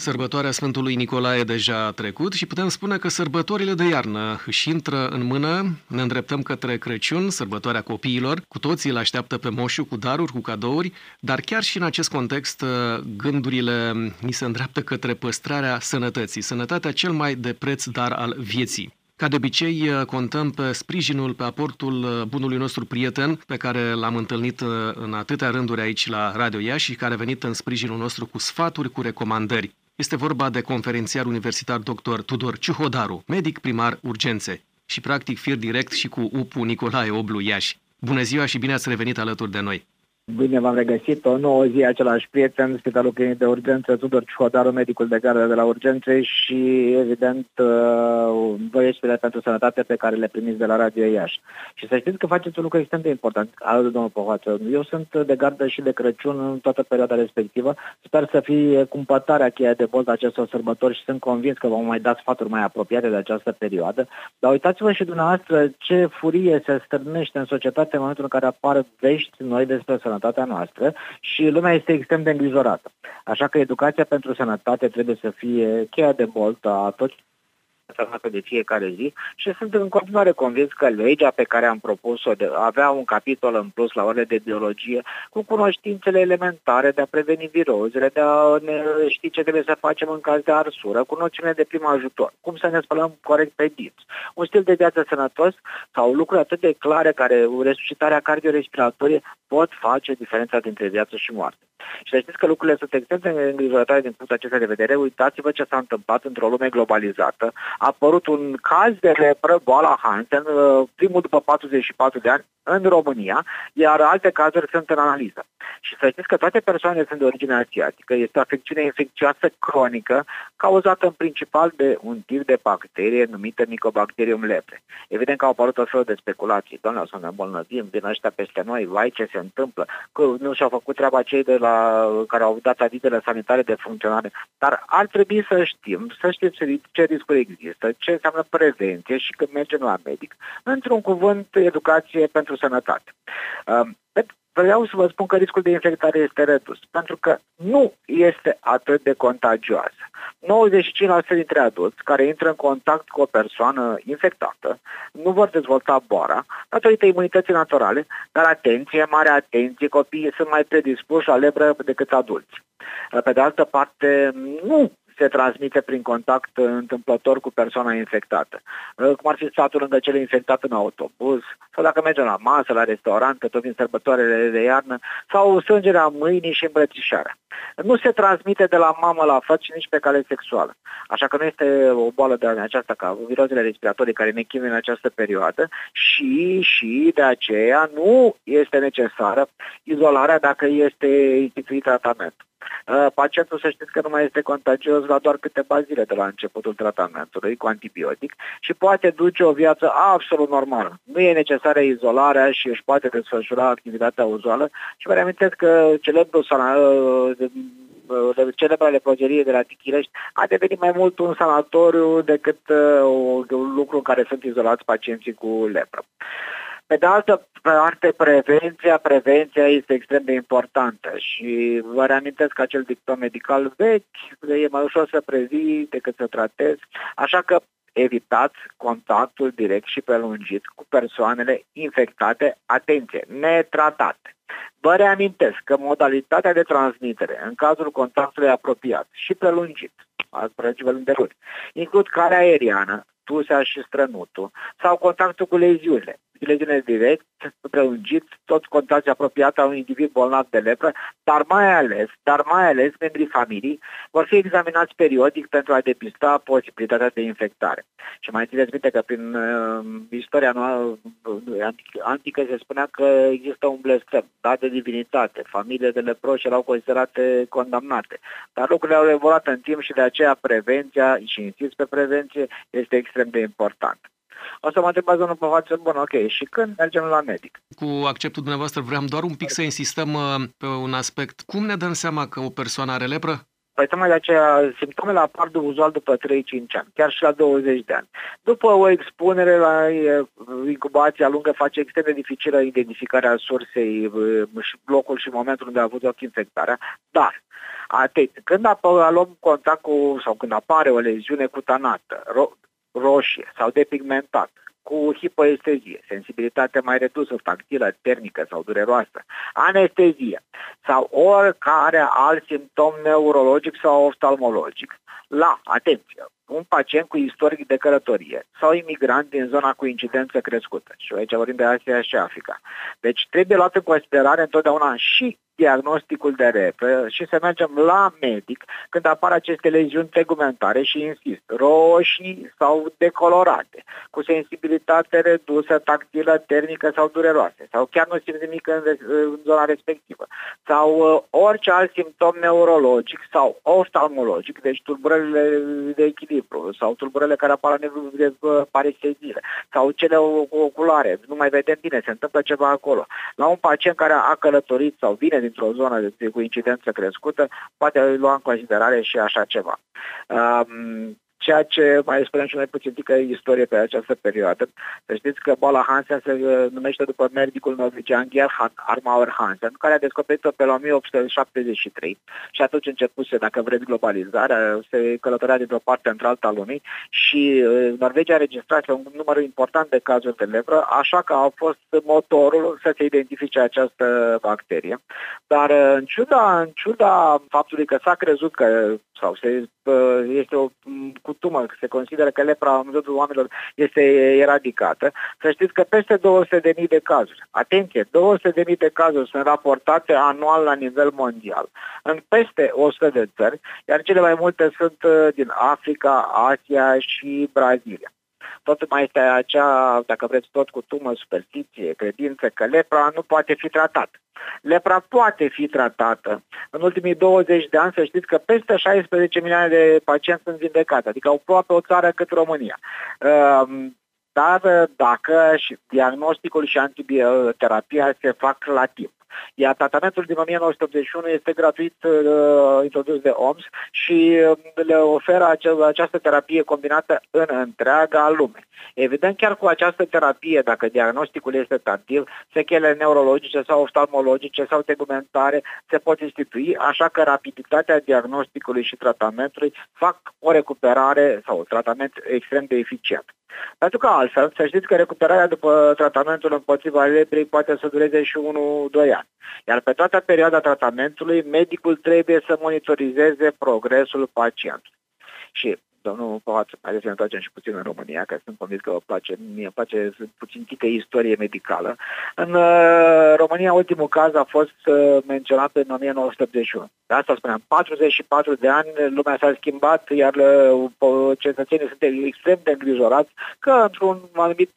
Sărbătoarea Sfântului Nicolae deja a trecut și putem spune că sărbătorile de iarnă își intră în mână, ne îndreptăm către Crăciun, sărbătoarea copiilor, cu toții îl așteaptă pe moșul cu daruri, cu cadouri, dar chiar și în acest context gândurile ni se îndreaptă către păstrarea sănătății, sănătatea cel mai de preț dar al vieții. Ca de obicei, contăm pe sprijinul, pe aportul bunului nostru prieten, pe care l-am întâlnit în atâtea rânduri aici la Radio Iași și care a venit în sprijinul nostru cu sfaturi, cu recomandări. Este vorba de conferențiar universitar dr. Tudor Ciuhodaru, medic primar urgențe și practic fir direct și cu UPU Nicolae Oblu Iași. Bună ziua și bine ați revenit alături de noi! Bine v-am regăsit, o nouă zi, același prieten, Spitalul Clinic de Urgență, Tudor Ciuhodaru, medicul de gardă de la urgențe și, evident, voieștile pentru sănătate pe care le primiți de la Radio Iași. Și să știți că faceți un lucru extrem de important, alături de domnul Pohoață. Eu sunt de gardă și de Crăciun în toată perioada respectivă. Sper să fie cumpătarea cheia de bolt acestor sărbători și sunt convins că vom mai da sfaturi mai apropiate de această perioadă. Dar uitați-vă și dumneavoastră ce furie se stârnește în societate în momentul în care apar vești noi despre sănătatea noastră și lumea este extrem de îngrijorată. Așa că educația pentru sănătate trebuie să fie cheia de bolt a tot de fiecare zi și sunt în continuare convins că legea pe care am propus-o avea un capitol în plus la orele de biologie cu cunoștințele elementare de a preveni virozele, de a ști ce trebuie să facem în caz de arsură, cu noțiunile de prim ajutor, cum să ne spălăm corect pe dinți, un stil de viață sănătos sau lucruri atât de clare care resuscitarea cardiorespiratorie pot face diferența dintre viață și moarte. Și să știți că lucrurile sunt extrem de îngrijorătoare din punctul acesta de vedere. Uitați-vă ce s-a întâmplat într-o lume globalizată. A apărut un caz de lepră, boala Hansen, primul după 44 de ani, în România, iar alte cazuri sunt în analiză. Și să știți că toate persoanele sunt de origine asiatică. Este o afecțiune infecțioasă cronică cauzată în principal de un tip de bacterie numită Mycobacterium leprae. Evident că au apărut o fel de speculații. Doamne, o să ne îmbolnăvim, vin ăștia peste noi, vai ce se întâmplă, că nu și-au făcut treaba cei de care au dat avizele sanitare de funcționare. Dar ar trebui să știm, să știți ce riscuri există, ce înseamnă prevenție și când mergem la medic. Într-un cuvânt, educație pentru sănătate. Vreau să vă spun că riscul de infectare este redus, pentru că nu este atât de contagioasă. 95% dintre adulți care intră în contact cu o persoană infectată nu vor dezvolta boala datorită imunității naturale, dar atenție, mare atenție, copiii sunt mai predispuși la lepră decât adulți. Pe de altă parte, nu se transmite prin contact întâmplător cu persoana infectată. Cum ar fi statul lângă cele infectate în autobuz, sau dacă mergem la masă, la restaurant, că tot vin sărbătoarele de iarnă, sau strângerea mâinii și îmbrățișarea. Nu se transmite de la mamă la făt și nici pe cale sexuală. Așa că nu este o boală de aceasta ca virozele respiratorii care ne chinuie în această perioadă și de aceea nu este necesară izolarea dacă este instituit tratamentul. Pacientul, să știți că nu mai este contagios la doar câteva zile de la începutul tratamentului cu antibiotic și poate duce o viață absolut normală. Nu e necesară izolarea și își poate desfășura activitatea uzuală și vă reamintesc că celebra leprozerie de la Tichirești a devenit mai mult un sanatoriu decât un lucru în care sunt izolați pacienții cu lepră. Pe de altă parte, prevenția este extrem de importantă și vă reamintesc acel dicton medical vechi, e mai ușor să previi decât să tratezi, așa că evitați contactul direct și prelungit cu persoanele infectate, atenție, netratate. Vă reamintesc că modalitatea de transmitere în cazul contactului apropiat și prelungit, asupra nivelului de râuri, includ calea aeriană, tusea și strănutul sau contactul cu leziunile direct, prelungit, toți contacti apropiați a unui individ bolnav de lepră, dar mai ales membrii familiei vor fi examinați periodic pentru a depista posibilitatea de infectare. Și mai țineți minte că prin istoria antică se spunea că există un blestem, dat de divinitate, familiile de leproși erau considerate condamnate. Dar lucrurile au evoluat în timp și de aceea prevenția, și insist pe prevenție, este extrem de important. O să mă întrebați, domnul Pohoață, bun, ok, și când mergem la medic? Cu acceptul dumneavoastră vreau doar un pic să insistăm pe un aspect. Cum ne dăm seama că o persoană are lepră? Păi tocmai de aceea simptomele apar uzual după 3-5 ani, chiar și la 20 de ani. După o expunere la incubația lungă face extrem de dificilă identificarea sursei și locul și momentul unde a avut loc infectarea, dar Când luăm contact sau când apare o leziune cutanată, roșie sau depigmentată, cu hipoestezie, sensibilitate mai redusă, tactilă, termică sau dureroasă, anestezie sau oricare alt simptom neurologic sau oftalmologic, atenție, un pacient cu istoric de călătorie sau imigrant din zona cu incidență crescută. Și aici vorbim de Asia și Africa. Deci trebuie luat în considerare întotdeauna și diagnosticul de repă și să mergem la medic când apar aceste leziuni tegumentare și, insist, roșii sau decolorate, cu sensibilitate redusă, tactilă, termică sau dureroase, sau chiar nu simți nimic în zona respectivă, sau orice alt simptom neurologic sau oftalmologic, deci tulburările de echilibru sau tulburările care apar la nivelul de paresteziile sau cele oculare, nu mai vedem bine, se întâmplă ceva acolo. La un pacient care a călătorit sau vine dintr-o zonă cu incidență crescută, poate lua în considerare și așa ceva. Ceea ce mai spunem și mai puțin istorie pe această perioadă. Să știți că boala Hansen se numește după medicul norvegian Gerhard Armauer Hansen, care a descoperit-o pe la 1873 și atunci începuse, dacă vreți, globalizarea, se călătorea dintr-o parte într-alta a lumii și Norvegia a registrat un număr important de cazuri de lepră, așa că a fost motorul să se identifice această bacterie. Dar în ciuda faptului că s-a crezut că este o cutumă, se consideră că lepra în rândul oamenilor este eradicată, să știți că peste 200.000 de cazuri, atenție, 200.000 de cazuri sunt raportate anual la nivel mondial, în peste 100 de țări, iar cele mai multe sunt din Africa, Asia și Brazilia. Tot mai este acea, dacă vreți, tot cutumă, superstiție, credință că lepra nu poate fi tratată. Lepra poate fi tratată. În ultimii 20 de ani, să știți că peste 16 milioane de pacienți sunt vindecați, adică aproape o țară cât România. Dar dacă diagnosticul și antibioterapia se fac la timp. Iar tratamentul din 1981 este gratuit, introdus de OMS și le oferă această terapie combinată în întreaga lume. Evident, chiar cu această terapie, dacă diagnosticul este tardiv, sechele neurologice sau oftalmologice sau tegumentare se pot institui, așa că rapiditatea diagnosticului și tratamentului fac o recuperare sau un tratament extrem de eficient. Pentru că altfel, să știți că recuperarea după tratamentul împotriva leprei poate să dureze și 1-2 ani. Iar pe toată perioada tratamentului, medicul trebuie să monitorizeze progresul pacientului. Și domnul Povață, haideți să ne întoarcem și puțin în România, că sunt convins că vă place, mie îmi place puțin istorie medicală. În România, ultimul caz a fost menționat în 1981. De asta spuneam, 44 de ani, lumea s-a schimbat, iar cetățenii sunt extrem de îngrijorați că într-un anumit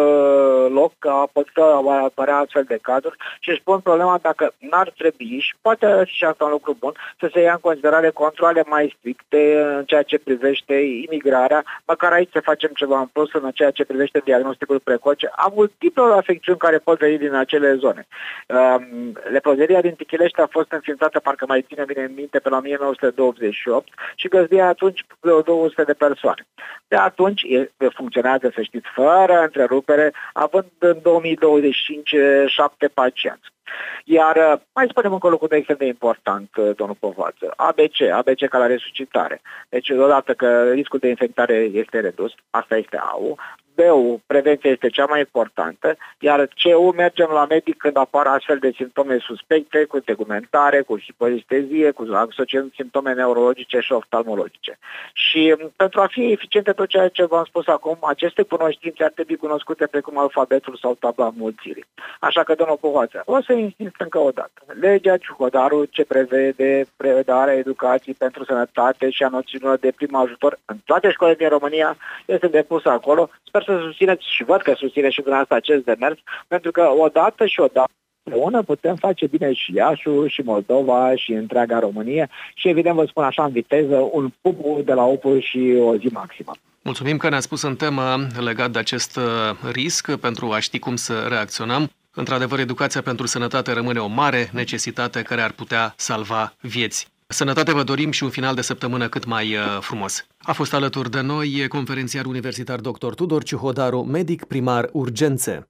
loc a putut apărea astfel de cazuri și își pun problema dacă n-ar trebui, și poate fi și asta un lucru bun, să se ia în considerare controale mai stricte în ceea ce privește imigrarea, măcar aici să facem ceva în plus în ceea ce privește diagnosticul precoce a multiplor afecțiuni care pot veni din acele zone. Leprozeria din Tichilești a fost înființată, parcă mai ține bine în minte, pe la 1928 și găzduia atunci 200 de persoane. De atunci funcționează, să știți, fără întrerupere, având în 2025 7 pacienți. Iar mai spunem încă un lucru de extrem de important, domnul Povață. ABC ca la resuscitare. Deci, odată că riscul de infectare este redus, asta este A-ul. B-ul, prevenția este cea mai importantă, iar C-ul, mergem la medic când apar astfel de simptome suspecte, cu tegumentare, cu hipoestezie, cu asociând simptome neurologice și oftalmologice. Și pentru a fi eficiente tot ceea ce v-am spus acum, aceste cunoștințe ar trebui cunoscute precum alfabetul sau tabla mulțirii. Așa că, domnul Povață, o să insist încă o dată. Legea Ciuhodaru, ce prevede predarea educației pentru sănătate și a noțiunilor de prim ajutor în toate școlile din România, este depusă acolo. Sper să susțineți și văd că susține și dumneavoastră acest demers, pentru că odată împreună putem face bine și Iașul, și Moldova, și întreaga Românie și evident vă spun așa în viteză, un pupu de la opul și o zi maximă. Mulțumim că ne-ați spus în temă legat de acest risc pentru a ști cum să reacționăm. Într-adevăr, educația pentru sănătate rămâne o mare necesitate care ar putea salva vieți. Sănătate vă dorim și un final de săptămână cât mai frumos. A fost alături de noi conferențiar universitar dr. Tudor Ciuhodaru, medic primar urgențe.